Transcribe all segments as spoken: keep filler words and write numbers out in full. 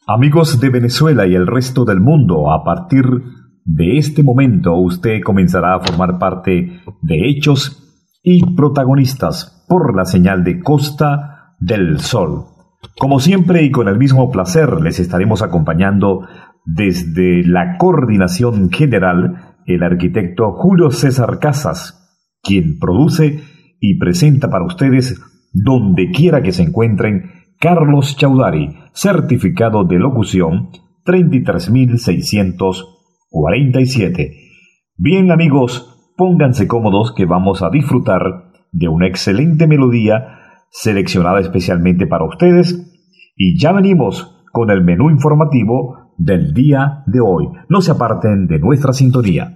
Amigos de Venezuela y el resto del mundo, a partir de este momento usted comenzará a formar parte de Hechos y Protagonistas por la señal de Costa del Sol. Como siempre y con el mismo placer les estaremos acompañando desde la coordinación general el arquitecto Julio César Casas, quien produce y presenta para ustedes donde quiera que se encuentren Carlos Chaudhary, certificado de locución treinta y tres mil seiscientos cuarenta y siete. Bien amigos, pónganse cómodos que vamos a disfrutar de una excelente melodía seleccionada especialmente para ustedes y ya venimos con el menú informativo del día de hoy. No se aparten de nuestra sintonía.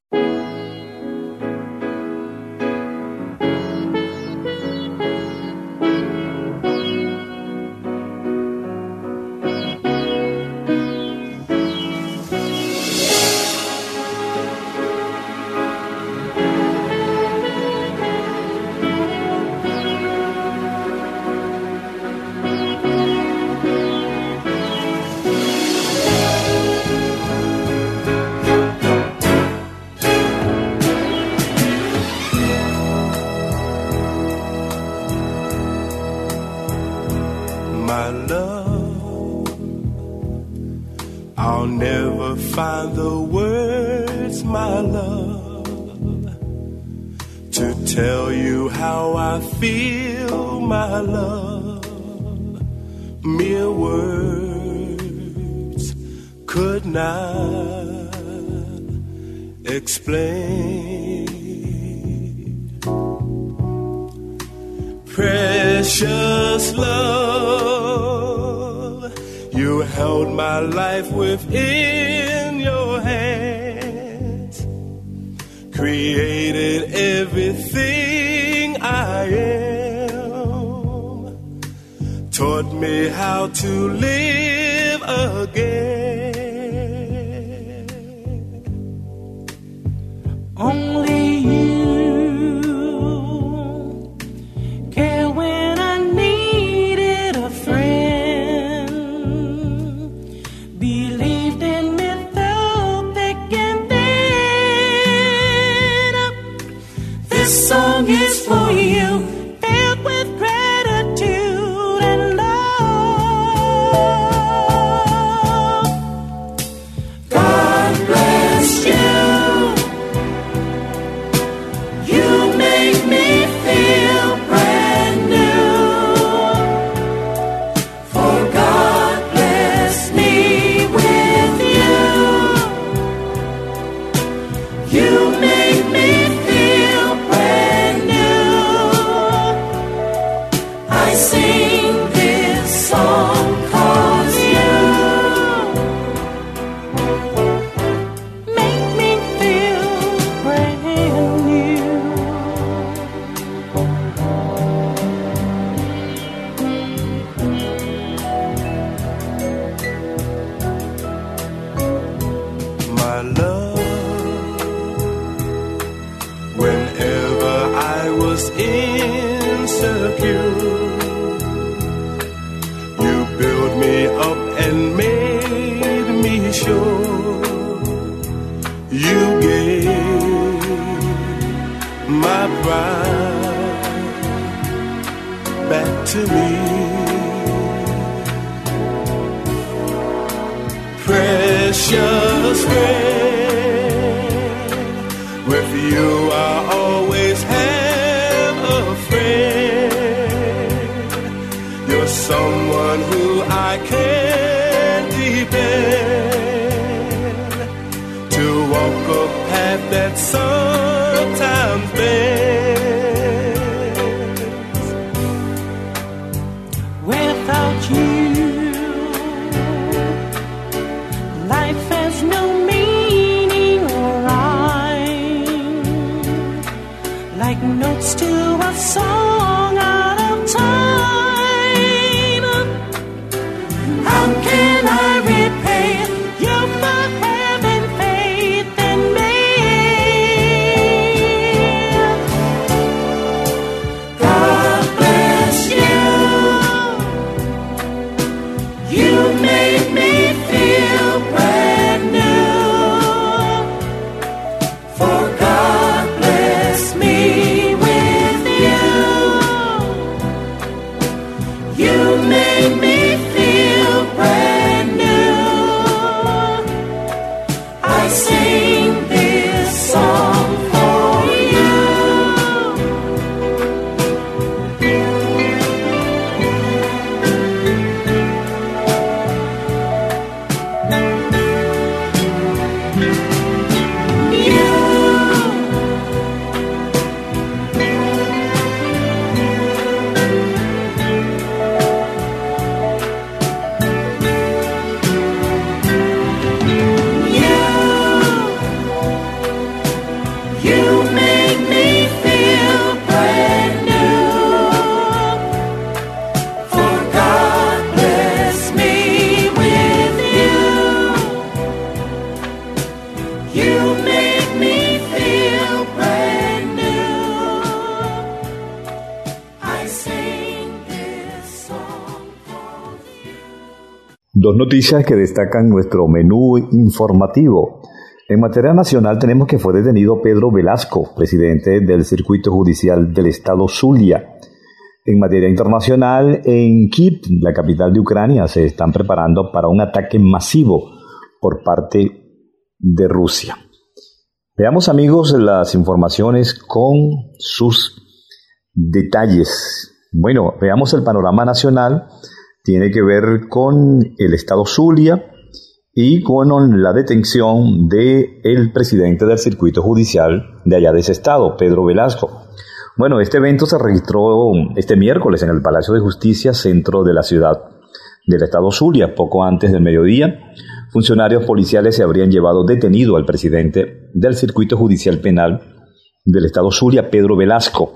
My love, I'll never find the words, my love, to tell you how I feel, my love. Mere words could not explain. Precious love, you held my life within your hands, created everything I am, taught me how to live again. Only you song is for you, filled with gratitude and love. God bless you. You make me feel brand new. For God bless me with you. You make me to me. Precious friend, with you I always have a friend. You're someone who I can depend to walk a path that sometimes bends. Without you, life has no meaning or rhyme, like notes to a song out of time. How can I repay you for having faith in me? God bless you. You made me feel brand new. For God bless me with you. You made me feel brand new. I sing this song for you. Dos noticias que destacan nuestro menú informativo. En materia nacional tenemos que fue detenido Pedro Velasco, presidente del Circuito Judicial del Estado Zulia. En materia internacional, en Kiev, la capital de Ucrania, se están preparando para un ataque masivo por parte de Rusia. Veamos, amigos, las informaciones con sus detalles. Bueno, veamos el panorama nacional. Tiene que ver con el estado Zulia y con la detención del presidente del circuito judicial de allá de ese estado, Pedro Velasco. Bueno, este evento se registró este miércoles en el Palacio de Justicia, centro de la ciudad del estado Zulia. Poco antes del mediodía, funcionarios policiales se habrían llevado detenido al presidente del circuito judicial penal del estado Zulia, Pedro Velasco.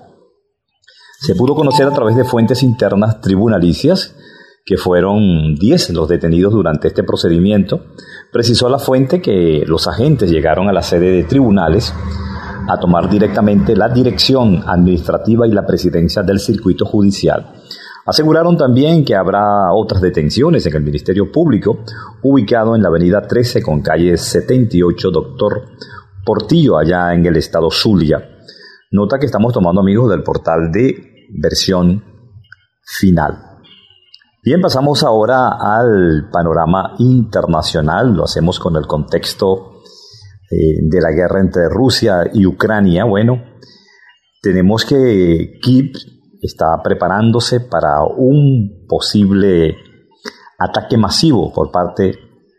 Se pudo conocer a través de fuentes internas tribunalicias que fueron diez los detenidos durante este procedimiento. Precisó la fuente que los agentes llegaron a la sede de tribunales a tomar directamente la dirección administrativa y la presidencia del circuito judicial. Aseguraron también que habrá otras detenciones en el Ministerio Público, ubicado en la avenida trece con calle setenta y ocho Doctor Portillo, allá en el estado Zulia. Nota que estamos tomando, amigos, del portal de Versión Final. Bien, pasamos ahora al panorama internacional. Lo hacemos con el contexto eh, de la guerra entre Rusia y Ucrania. Bueno, tenemos que Kiev está preparándose para un posible ataque masivo por parte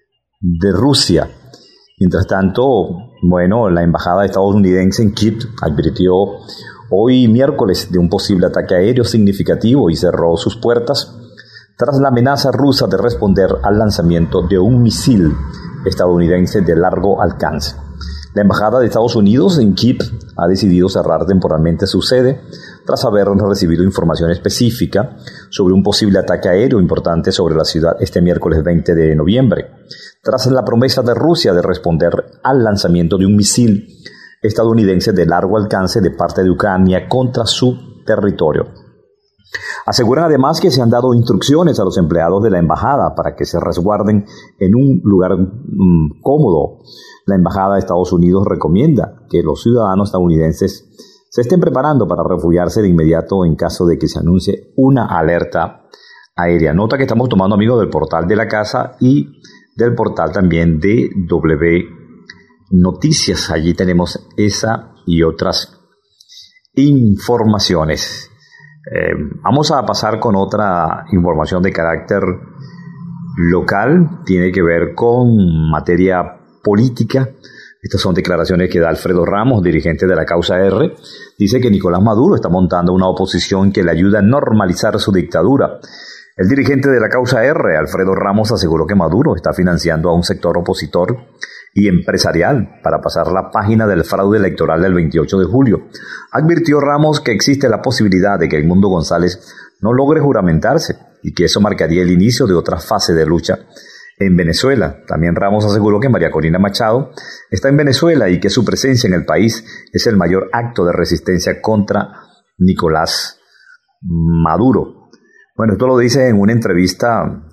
de Rusia. Mientras tanto, bueno, la embajada estadounidense en Kiev advirtió hoy miércoles de un posible ataque aéreo significativo y cerró sus puertas tras la amenaza rusa de responder al lanzamiento de un misil estadounidense de largo alcance. La Embajada de Estados Unidos en Kiev ha decidido cerrar temporalmente su sede tras haber recibido información específica sobre un posible ataque aéreo importante sobre la ciudad este miércoles veinte de noviembre, tras la promesa de Rusia de responder al lanzamiento de un misil estadounidense de largo alcance de parte de Ucrania contra su territorio. Aseguran además que se han dado instrucciones a los empleados de la embajada para que se resguarden en un lugar mmm, cómodo. La embajada de Estados Unidos recomienda que los ciudadanos estadounidenses se estén preparando para refugiarse de inmediato en caso de que se anuncie una alerta aérea. Nota que estamos tomando, amigos, del portal de la casa y del portal también de W Noticias. Allí tenemos esa y otras informaciones. Eh, vamos a pasar con otra información de carácter local. Tiene que ver con materia política. Estas son declaraciones que da Alfredo Ramos, dirigente de la Causa R. Dice que Nicolás Maduro está montando una oposición que le ayuda a normalizar su dictadura. El dirigente de la Causa R, Alfredo Ramos, aseguró que Maduro está financiando a un sector opositor y empresarial para pasar la página del fraude electoral del veintiocho de julio. Advirtió Ramos que existe la posibilidad de que Edmundo González no logre juramentarse y que eso marcaría el inicio de otra fase de lucha en Venezuela. También Ramos aseguró que María Corina Machado está en Venezuela y que su presencia en el país es el mayor acto de resistencia contra Nicolás Maduro. Bueno, esto lo dice en una entrevista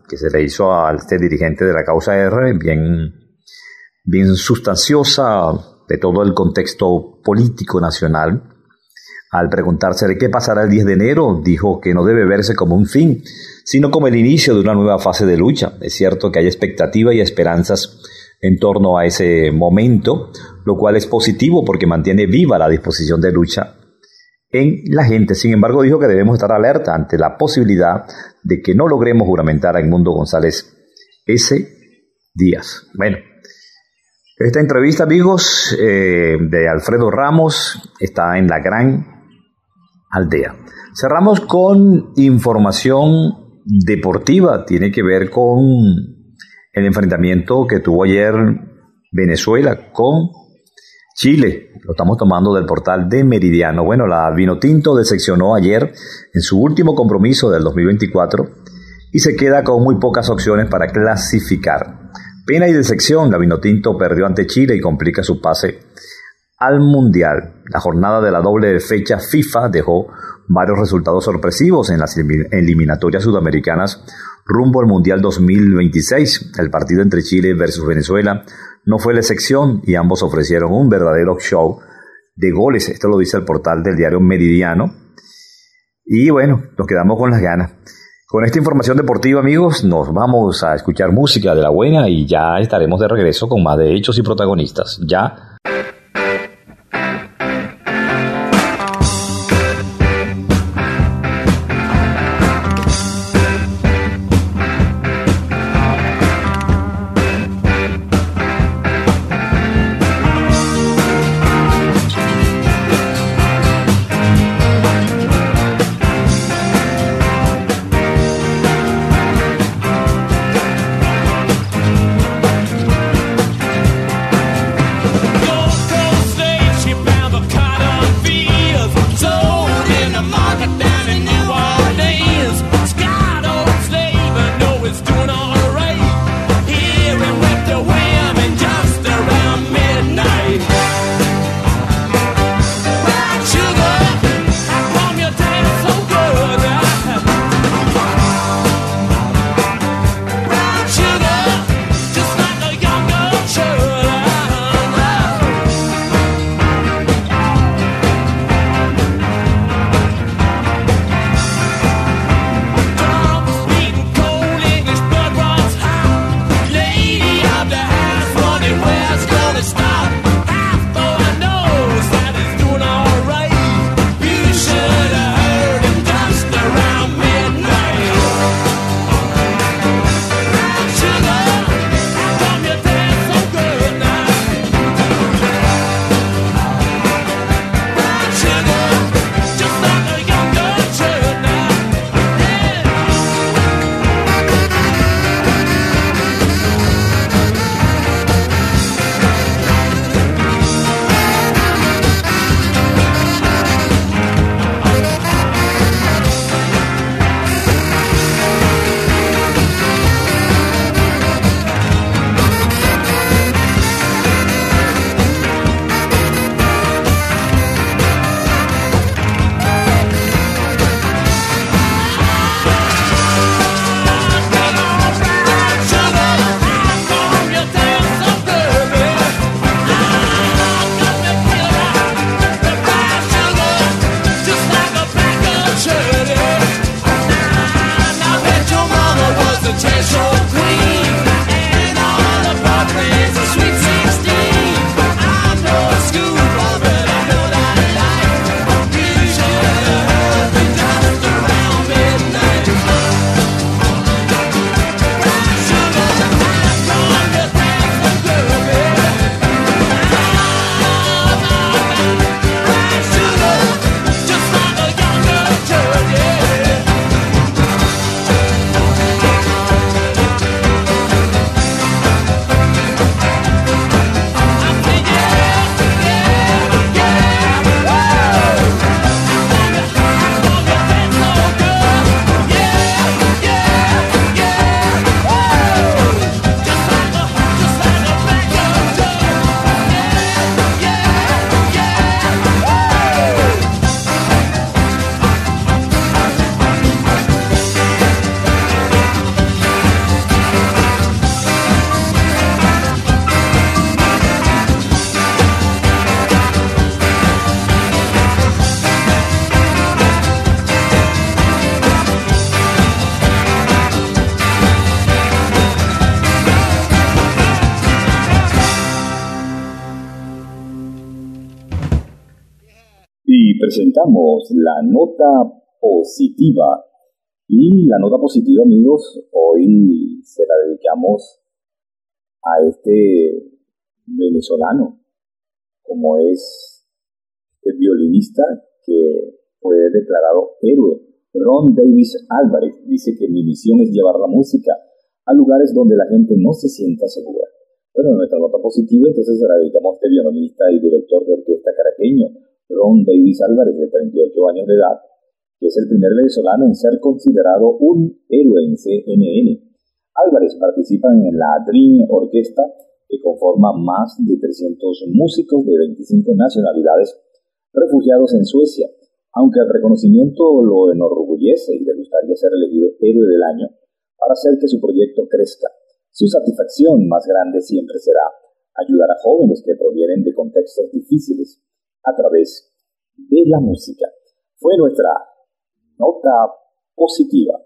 que se le hizo a este dirigente de la causa R, bien, bien sustanciosa de todo el contexto político nacional. Al preguntarse de qué pasará el diez de enero, dijo que no debe verse como un fin, sino como el inicio de una nueva fase de lucha. Es cierto que hay expectativa y esperanzas en torno a ese momento, lo cual es positivo porque mantiene viva la disposición de lucha en la gente. Sin embargo, dijo que debemos estar alerta ante la posibilidad de que no logremos juramentar a Edmundo González ese Díaz. Bueno, esta entrevista, amigos, eh, de Alfredo Ramos está en La Gran Aldea. Cerramos con información deportiva. Tiene que ver con el enfrentamiento que tuvo ayer Venezuela con Chile. Lo estamos tomando del portal de Meridiano. Bueno, la Vinotinto decepcionó ayer en su último compromiso del dos mil veinticuatro y se queda con muy pocas opciones para clasificar. Pena y decepción, la Vinotinto perdió ante Chile y complica su pase al Mundial. La jornada de la doble fecha FIFA dejó varios resultados sorpresivos en las eliminatorias sudamericanas rumbo al Mundial dos mil veintiséis. El partido entre Chile versus Venezuela no fue la excepción y ambos ofrecieron un verdadero show de goles. Esto lo dice el portal del diario Meridiano. Y bueno, nos quedamos con las ganas. Con esta información deportiva, amigos, nos vamos a escuchar música de la buena y ya estaremos de regreso con más de Hechos y Protagonistas. Ya. presentamos la nota positiva. Y la nota positiva, amigos, hoy se la dedicamos a este venezolano, como es el violinista que fue declarado héroe. Ron Davis Álvarez dice que mi misión es llevar la música a lugares donde la gente no se sienta segura. Bueno, nuestra nota positiva entonces se la dedicamos a este violinista y director de orquesta caraqueño, Ron Davis Álvarez, de treinta y ocho años de edad, que es el primer venezolano en ser considerado un héroe en C N N. Álvarez participa en la Dream Orquesta, que conforma más de trescientos músicos de veinticinco nacionalidades refugiados en Suecia. Aunque el reconocimiento lo enorgullece y le gustaría ser elegido héroe del año para hacer que su proyecto crezca, su satisfacción más grande siempre será ayudar a jóvenes que provienen de contextos difíciles a través de la música. Fue nuestra nota positiva.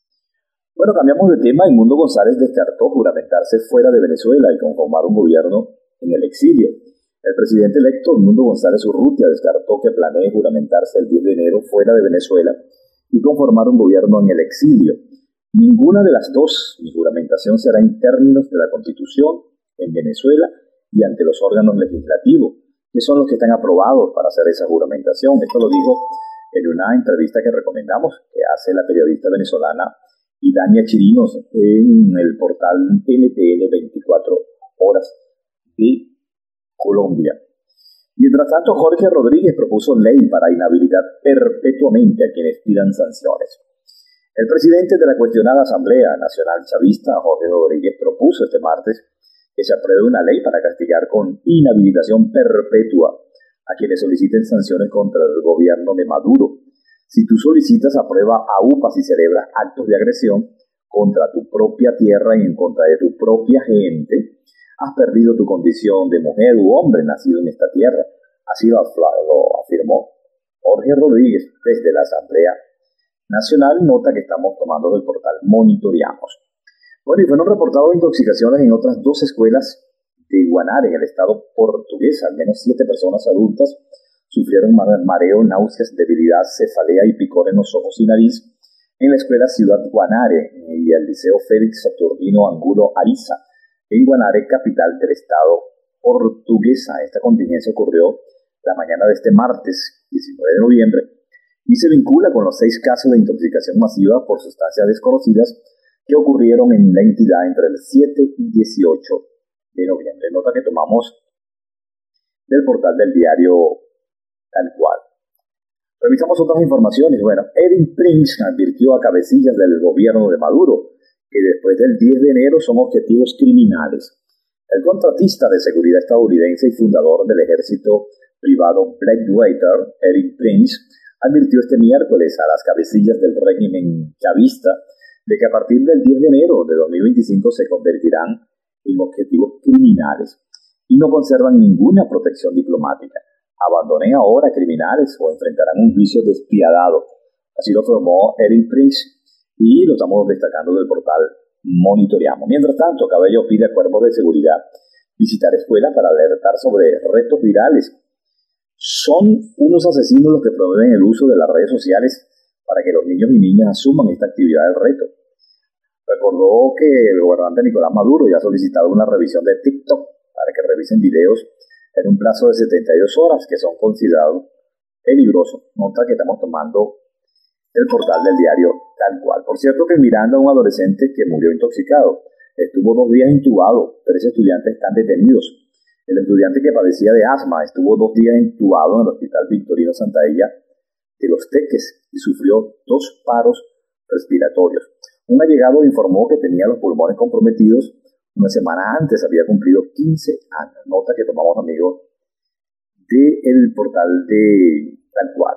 Bueno, cambiamos de tema. Edmundo González descartó juramentarse fuera de Venezuela y conformar un gobierno en el exilio. El presidente electo Edmundo González Urrutia descartó que planee juramentarse el diez de enero fuera de Venezuela y conformar un gobierno en el exilio. Ninguna de las dos, mi juramentación será en términos de la Constitución en Venezuela y ante los órganos legislativos, que son los que están aprobados para hacer esa juramentación. Esto lo dijo en una entrevista que recomendamos, que hace la periodista venezolana Idania Chirinos en el portal N T N veinticuatro horas de Colombia. Mientras tanto, Jorge Rodríguez propuso ley para inhabilitar perpetuamente a quienes pidan sanciones. El presidente de la cuestionada Asamblea Nacional Chavista, Jorge Rodríguez, propuso este martes que se apruebe una ley para castigar con inhabilitación perpetua a quienes soliciten sanciones contra el gobierno de Maduro. Si tú solicitas a prueba a U P A, si celebras actos de agresión contra tu propia tierra y en contra de tu propia gente, has perdido tu condición de mujer u hombre nacido en esta tierra. Así lo, lo afirmó Jorge Rodríguez desde la Asamblea Nacional, nota que estamos tomando del portal Monitoreamos. Bueno, y fueron reportadas intoxicaciones en otras dos escuelas de Guanare, en el estado portugués. Al menos siete personas adultas sufrieron mareo, náuseas, debilidad, cefalea y picor en los ojos y nariz en la escuela Ciudad Guanare y el Liceo Félix Saturnino Angulo Ariza, en Guanare, capital del estado portuguesa. Esta contingencia ocurrió la mañana de este martes, diecinueve de noviembre, y se vincula con los seis casos de intoxicación masiva por sustancias desconocidas que ocurrieron en la entidad entre el siete y dieciocho de noviembre. Nota que tomamos del portal del diario Tal Cual. Revisamos otras informaciones. Bueno, Erin Prince advirtió a cabecillas del gobierno de Maduro que después del diez de enero son objetivos criminales. El contratista de seguridad estadounidense y fundador del ejército privado Blackwater, Erin Prince, advirtió este miércoles a las cabecillas del régimen chavista de que a partir del diez de enero de dos mil veinticinco se convertirán en objetivos criminales y no conservan ninguna protección diplomática. Abandonen ahora a criminales o enfrentarán un juicio despiadado. Así lo formó Erin Prince y lo estamos destacando del portal Monitoreamos. Mientras tanto, Cabello pide a cuerpos de seguridad visitar escuelas para alertar sobre retos virales. Son unos asesinos los que promueven el uso de las redes sociales para que los niños y niñas asuman esta actividad del reto. Recordó que el gobernante Nicolás Maduro ya ha solicitado una revisión de TikTok para que revisen videos en un plazo de setenta y dos horas que son considerados peligrosos. Nota que estamos tomando el portal del diario Tal Cual. Por cierto que en Miranda, un adolescente que murió intoxicado estuvo dos días intubado. Tres estudiantes están detenidos. El estudiante que padecía de asma estuvo dos días intubado en el Hospital Victorino Santaella de Los Teques y sufrió dos paros respiratorios. Un allegado informó que tenía los pulmones comprometidos. Una semana antes había cumplido quince años. Nota que tomamos, amigos, del portal de Tal Cual.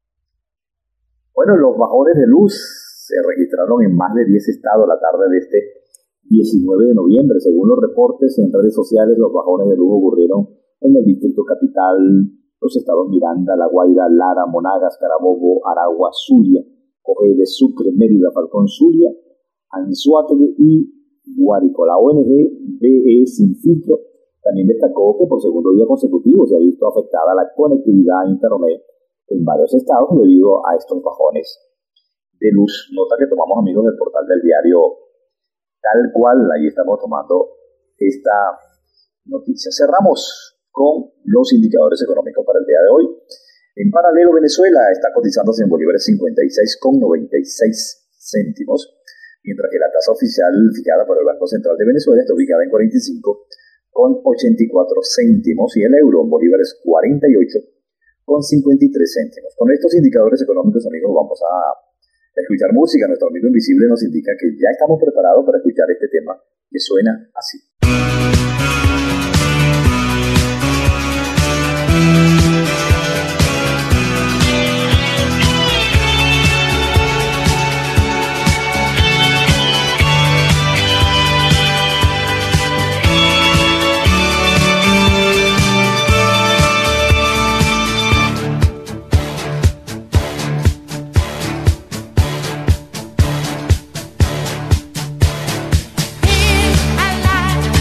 Bueno, los bajones de luz se registraron en más de diez estados la tarde de este diecinueve de noviembre. Según los reportes en redes sociales, los bajones de luz ocurrieron en el Distrito Capital, los estados Miranda, La Guaira, Lara, Monagas, Carabobo, Aragua, Zulia, Cogé de Sucre, Mérida, Falcón, Zulia, Anzoátegui y Guárico. La O N G B E Sin Filtro también destacó que por segundo día consecutivo se ha visto afectada la conectividad a Internet en varios estados debido a estos bajones de luz. Nota que tomamos, amigos, del portal del diario Tal Cual. Ahí estamos tomando esta noticia. Cerramos con los indicadores económicos para el día de hoy. En paralelo, Venezuela está cotizándose en bolívares cincuenta y seis con noventa y seis céntimos, mientras que la tasa oficial fijada por el Banco Central de Venezuela está ubicada en cuarenta y cinco con ochenta y cuatro céntimos y el euro en bolívares cuarenta y ocho con cincuenta y tres céntimos. Con estos indicadores económicos, amigos, vamos a escuchar música. Nuestro amigo invisible nos indica que ya estamos preparados para escuchar este tema que suena así. Being alive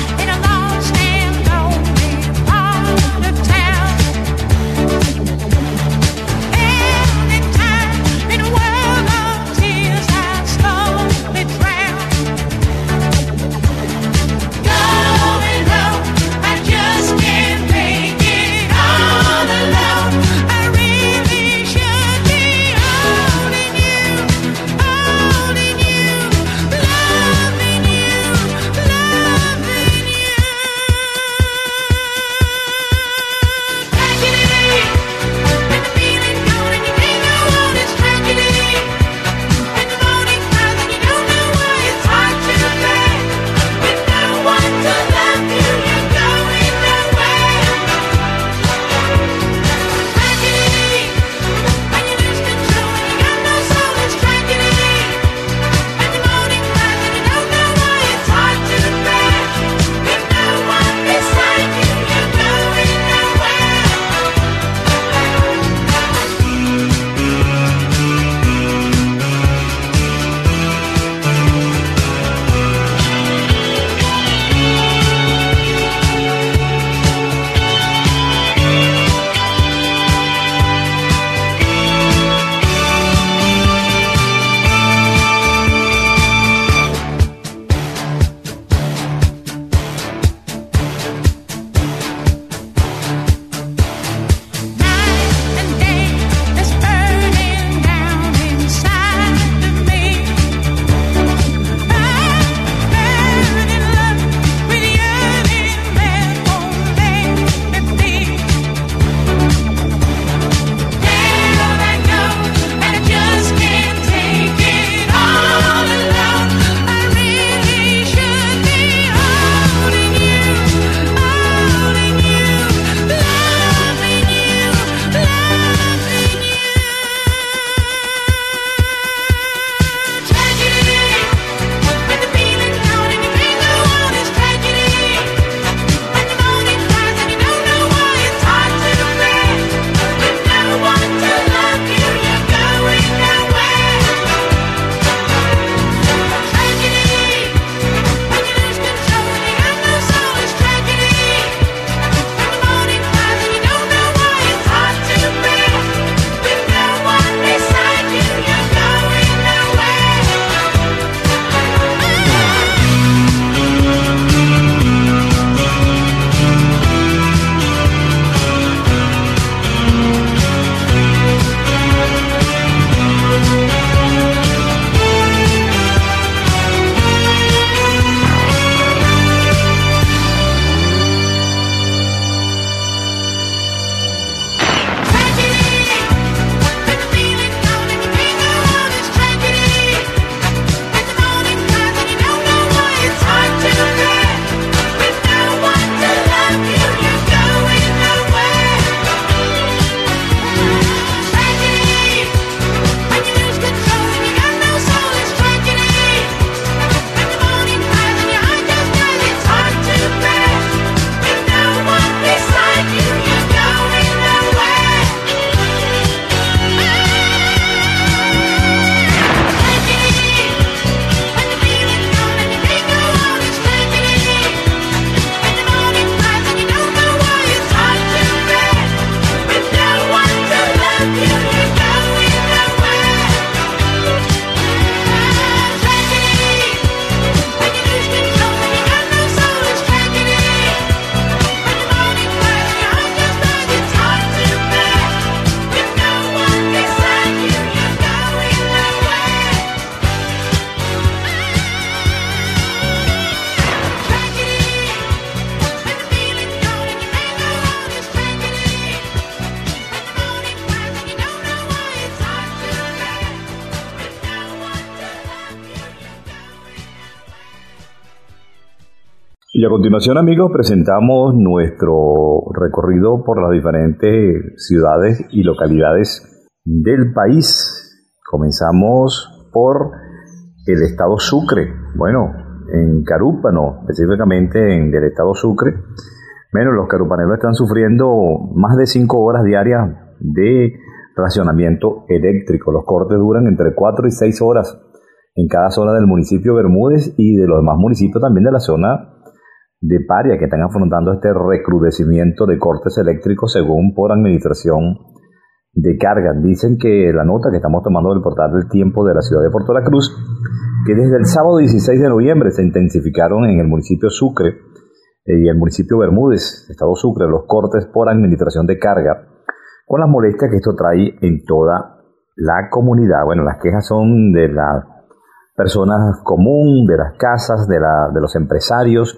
Y a continuación, amigos, presentamos nuestro recorrido por las diferentes ciudades y localidades del país. Comenzamos por el estado Sucre. Bueno, en Carúpano, específicamente en el estado Sucre, bueno, los carupaneros están sufriendo más de cinco horas diarias de racionamiento eléctrico. Los cortes duran entre cuatro y seis horas en cada zona del municipio Bermúdez y de los demás municipios también de la zona de Paria, que están afrontando este recrudecimiento de cortes eléctricos según por administración de carga. Dicen que la nota que estamos tomando del portal del Tiempo de la ciudad de Puerto La Cruz, que desde el sábado dieciséis de noviembre se intensificaron en el municipio Sucre eh, y el municipio Bermúdez, estado Sucre, los cortes por administración de carga, con las molestias que esto trae en toda la comunidad. Bueno, las quejas son de las personas común, de las casas, de, la, de los empresarios,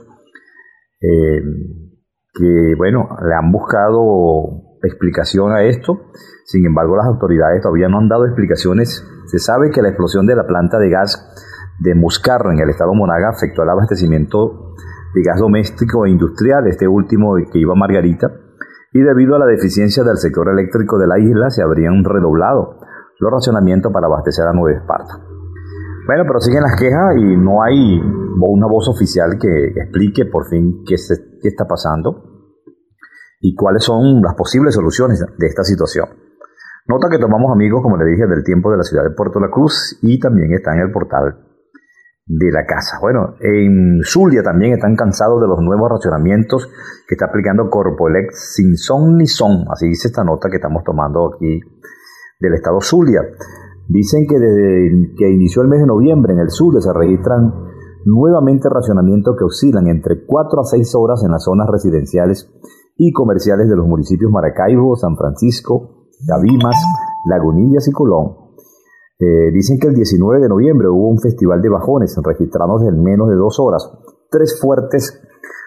Eh, que bueno, le han buscado explicación a esto. Sin embargo, las autoridades todavía no han dado explicaciones. Se sabe que la explosión de la planta de gas de Muscarro en el estado Monaga afectó el abastecimiento de gas doméstico e industrial, este último que iba a Margarita, y debido a la deficiencia del sector eléctrico de la isla se habrían redoblado los racionamientos para abastecer a Nueva Esparta. Bueno, pero siguen las quejas y no hay una voz oficial que explique por fin qué, se, qué está pasando y cuáles son las posibles soluciones de esta situación. Nota que tomamos, amigos, como les dije, del Tiempo de la ciudad de Puerto La Cruz y también está en el portal de la casa. Bueno, en Zulia también están cansados de los nuevos racionamientos que está aplicando Corpoelec sin son ni son. Así dice esta nota que estamos tomando aquí del estado Zulia. Dicen que desde que inició el mes de noviembre en el Zulia se registran nuevamente racionamientos que oscilan entre cuatro a seis horas en las zonas residenciales y comerciales de los municipios Maracaibo, San Francisco, Cabimas, Lagunillas y Colón. Eh, dicen que el diecinueve de noviembre hubo un festival de bajones registrados en menos de dos horas, tres fuertes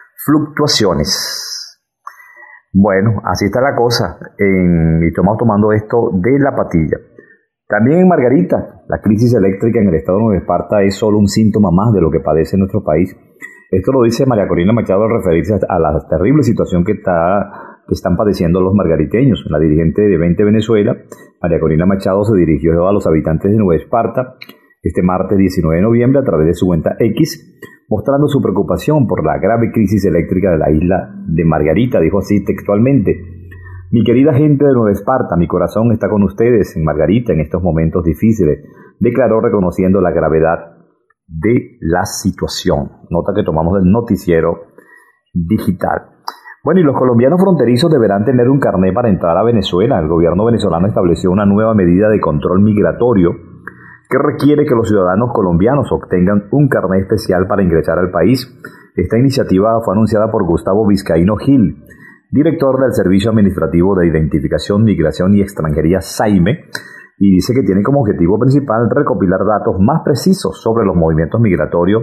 fluctuaciones. Bueno, así está la cosa en, y estamos tomando esto de la patilla. También en Margarita, la crisis eléctrica en el estado de Nueva Esparta es solo un síntoma más de lo que padece nuestro país. Esto lo dice María Corina Machado al referirse a la terrible situación que, está, que están padeciendo los margariteños. La dirigente de veinte Venezuela, María Corina Machado, se dirigió a los habitantes de Nueva Esparta este martes diecinueve de noviembre a través de su cuenta X, mostrando su preocupación por la grave crisis eléctrica de la isla de Margarita. Dijo así textualmente: mi querida gente de Nueva Esparta, mi corazón está con ustedes en Margarita en estos momentos difíciles, declaró reconociendo la gravedad de la situación. Nota que tomamos del noticiero digital. Bueno, y los colombianos fronterizos deberán tener un carné para entrar a Venezuela. El gobierno venezolano estableció una nueva medida de control migratorio que requiere que los ciudadanos colombianos obtengan un carné especial para ingresar al país. Esta iniciativa fue anunciada por Gustavo Vizcaíno Gil, director del Servicio Administrativo de Identificación, Migración y Extranjería, SAIME, y dice que tiene como objetivo principal recopilar datos más precisos sobre los movimientos migratorios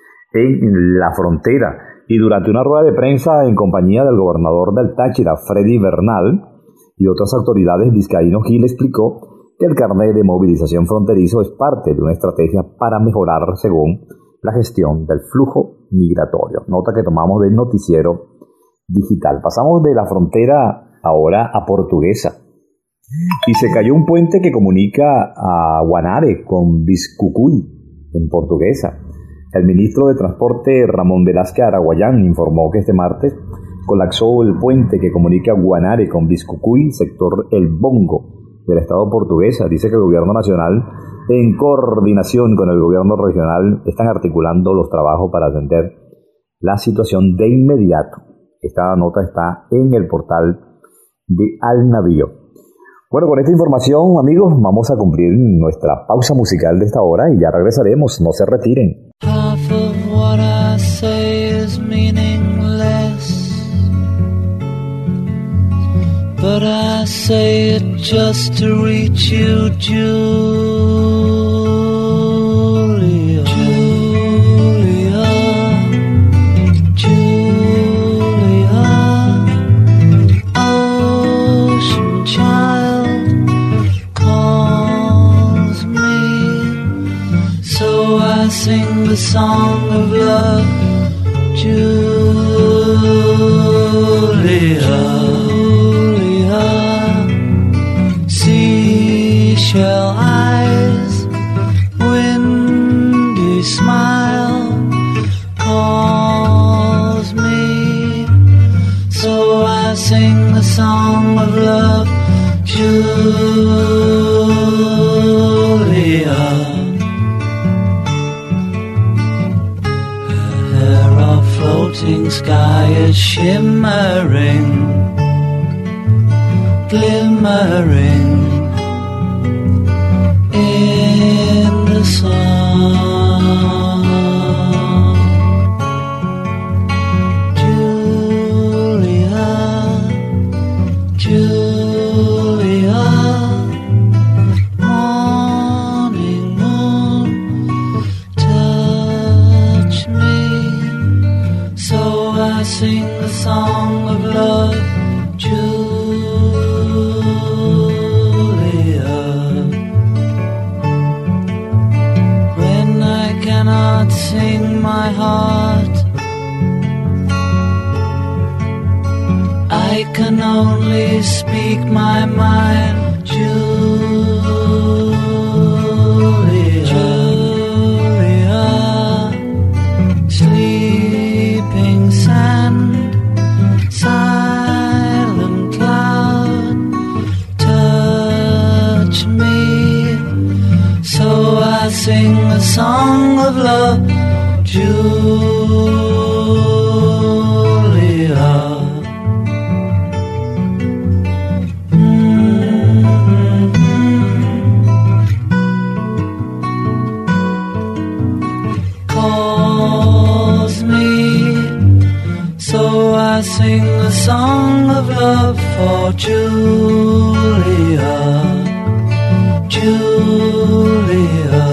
en la frontera. Y durante una rueda de prensa en compañía del gobernador del Táchira, Freddy Bernal, y otras autoridades, Vizcaíno Gil explicó que el carnet de movilización fronterizo es parte de una estrategia para mejorar, según la gestión del flujo migratorio. Nota que tomamos del noticiero digital. Pasamos de la frontera ahora a Portuguesa. Y se cayó un puente que comunica a Guanare con Biscucuy en Portuguesa. El ministro de Transporte Ramón Velázquez Araguayán informó que este martes colapsó el puente que comunica Guanare con Biscucuy, sector El Bongo del estado Portuguesa. Dice que el gobierno nacional, en coordinación con el gobierno regional, están articulando los trabajos para atender la situación de inmediato. Esta nota está en el portal de Al Navío. Bueno, con esta información, amigos, vamos a cumplir nuestra pausa musical de esta hora y ya regresaremos. No se retiren. Half of what I say is meaningless, but I say it just to reach you, Julia. Sing the song of love, Julia. Julia, seashell eyes, windy smile calls me, so I sing the song of love, Julia. Floating sky is shimmering, glimmering in the sun. Julia, Julia, morning moon, touch me. So I sing the song of love, Julia. When I cannot sing my heart, I can only speak my mind, Julia. Julia, sleeping sand, silent cloud, touch me, so I sing a song of love, Julia. Calls me, so I sing a song of love for Julia, Julia,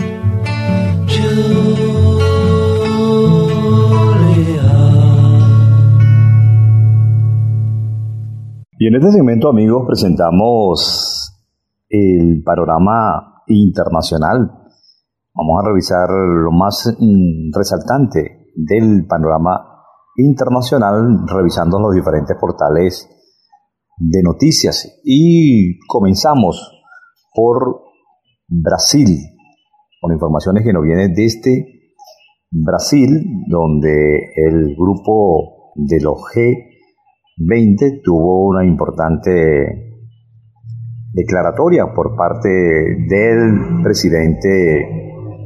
Julia. Y en este segmento, amigos, presentamos el panorama internacional. Vamos a revisar lo más mm, resaltante del panorama internacional, revisando los diferentes portales de noticias. Y comenzamos por Brasil, con informaciones que nos vienen desde Brasil, donde el grupo de los G veinte tuvo una importante declaratoria por parte del presidente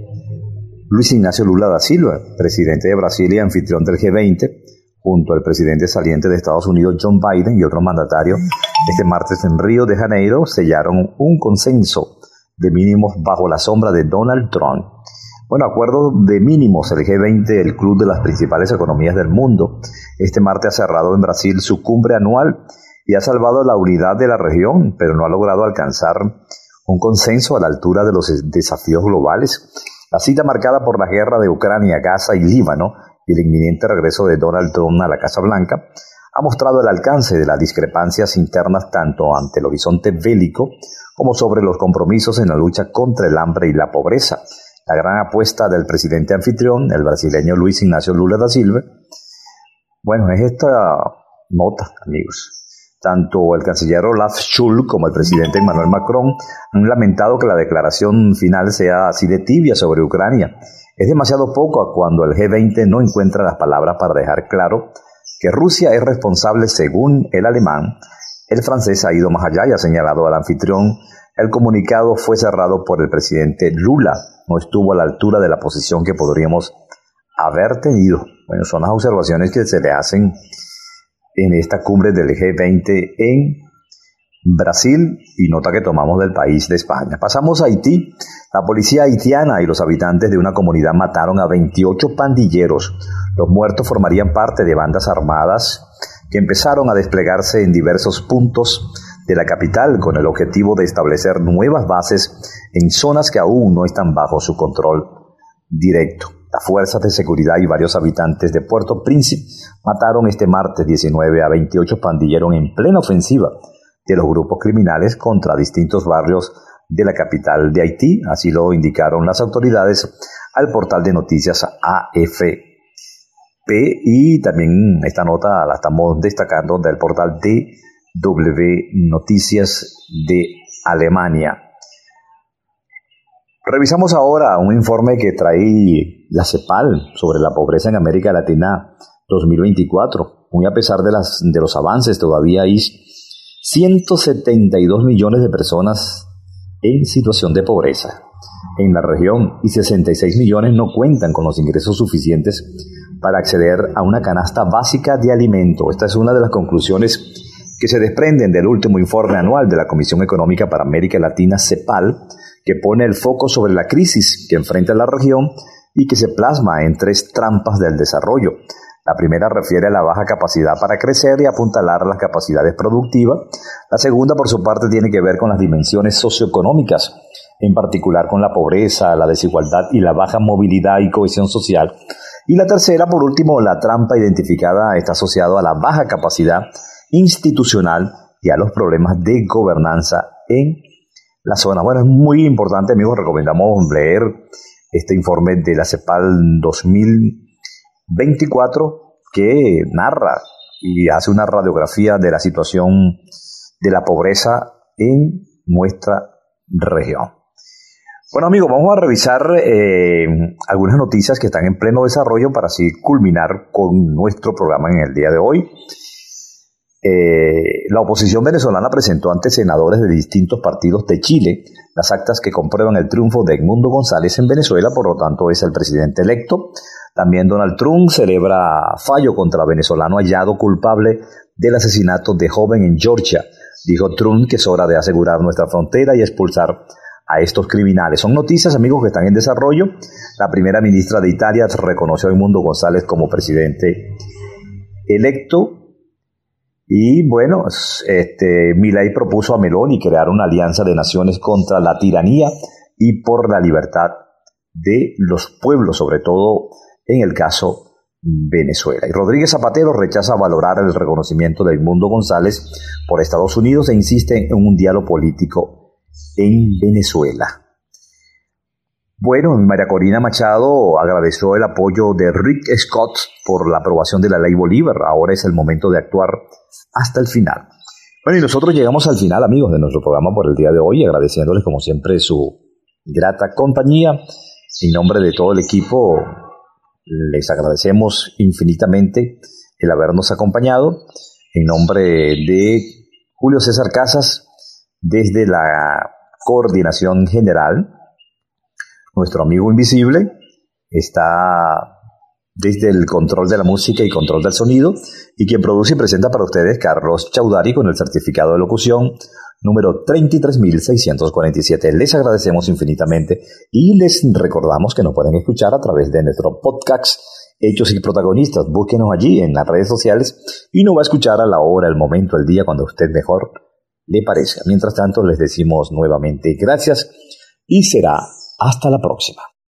Luis Ignacio Lula da Silva, presidente de Brasil y anfitrión del G veinte, junto al presidente saliente de Estados Unidos, Joe Biden, y otros mandatarios, este martes en Río de Janeiro sellaron un consenso de mínimos bajo la sombra de Donald Trump. Bueno, acuerdo de mínimos. El G veinte, el club de las principales economías del mundo, este martes ha cerrado en Brasil su cumbre anual y ha salvado la unidad de la región, pero no ha logrado alcanzar un consenso a la altura de los desafíos globales. La cita, marcada por la guerra de Ucrania, Gaza y Líbano y el inminente regreso de Donald Trump a la Casa Blanca, ha mostrado el alcance de las discrepancias internas tanto ante el horizonte bélico como sobre los compromisos en la lucha contra el hambre y la pobreza. La gran apuesta del presidente anfitrión, el brasileño Luis Ignacio Lula da Silva, bueno, es esta nota, amigos. Tanto el canciller Olaf Scholz como el presidente Emmanuel Macron han lamentado que la declaración final sea así de tibia sobre Ucrania. Es demasiado poco cuando el G veinte no encuentra las palabras para dejar claro que Rusia es responsable según el alemán. El francés ha ido más allá y ha señalado al anfitrión. El comunicado fue cerrado por el presidente Lula. No estuvo a la altura de la posición que podríamos haber tenido. Bueno, son las observaciones que se le hacen en esta cumbre del G veinte en Brasil, y nota que tomamos del país de España. Pasamos a Haití. La policía haitiana y los habitantes de una comunidad mataron a veintiocho pandilleros. Los muertos formarían parte de bandas armadas que empezaron a desplegarse en diversos puntos de la capital con el objetivo de establecer nuevas bases en zonas que aún no están bajo su control directo. Las fuerzas de seguridad y varios habitantes de Puerto Príncipe mataron este martes diecinueve a veintiocho pandilleros en plena ofensiva de los grupos criminales contra distintos barrios de la capital de Haití. Así lo indicaron las autoridades al portal de noticias A F P. P, y también esta nota la estamos destacando del portal D W Noticias de Alemania. Revisamos ahora un informe que trae la CEPAL sobre la pobreza en América Latina dos mil veinticuatro. Muy a pesar de, las, de los avances, todavía hay ciento setenta y dos millones de personas en situación de pobreza en la región y sesenta y seis millones no cuentan con los ingresos suficientes para acceder a una canasta básica de alimento. Esta es una de las conclusiones que se desprenden del último informe anual de la Comisión Económica para América Latina, CEPAL, que pone el foco sobre la crisis que enfrenta la región y que se plasma en tres trampas del desarrollo. La primera refiere a la baja capacidad para crecer y apuntalar las capacidades productivas. La segunda, por su parte, tiene que ver con las dimensiones socioeconómicas, en particular con la pobreza, la desigualdad y la baja movilidad y cohesión social. Y la tercera, por último, la trampa identificada está asociada a la baja capacidad institucional y a los problemas de gobernanza en la zona. Bueno, es muy importante, amigos, recomendamos leer este informe de la CEPAL dos mil veinticuatro que narra y hace una radiografía de la situación de la pobreza en nuestra región. Bueno, amigos, vamos a revisar eh, algunas noticias que están en pleno desarrollo para así culminar con nuestro programa en el día de hoy. Eh, la oposición venezolana presentó ante senadores de distintos partidos de Chile las actas que comprueban el triunfo de Edmundo González en Venezuela, por lo tanto es el presidente electo. También Donald Trump celebra fallo contra venezolano hallado culpable del asesinato de joven en Georgia. Dijo Trump que es hora de asegurar nuestra frontera y expulsar a estos criminales. Son noticias, amigos, que están en desarrollo. La primera ministra de Italia reconoció a Edmundo González como presidente electo. Y bueno, este, Milei propuso a Meloni crear una alianza de naciones contra la tiranía y por la libertad de los pueblos, sobre todo en el caso Venezuela. Y Rodríguez Zapatero rechaza valorar el reconocimiento de Edmundo González por Estados Unidos e insiste en un diálogo político en Venezuela. Bueno, María Corina Machado agradeció el apoyo de Rick Scott por la aprobación de la Ley Bolívar. Ahora es el momento de actuar hasta el final. Bueno, y nosotros llegamos al final, amigos, de nuestro programa por el día de hoy, agradeciéndoles como siempre su grata compañía. En nombre de todo el equipo, les agradecemos infinitamente el habernos acompañado. En nombre de Julio César Casas, desde la Coordinación General, nuestro amigo invisible está desde el control de la música y control del sonido, y quien produce y presenta para ustedes Carlos Chaudhary con el certificado de locución número treinta y tres mil seiscientos cuarenta y siete. Les agradecemos infinitamente y les recordamos que nos pueden escuchar a través de nuestro podcast Hechos y Protagonistas. Búsquenos allí en las redes sociales y nos va a escuchar a la hora, el momento, el día, cuando a usted mejor le parezca. Mientras tanto, les decimos nuevamente gracias y será hasta la próxima.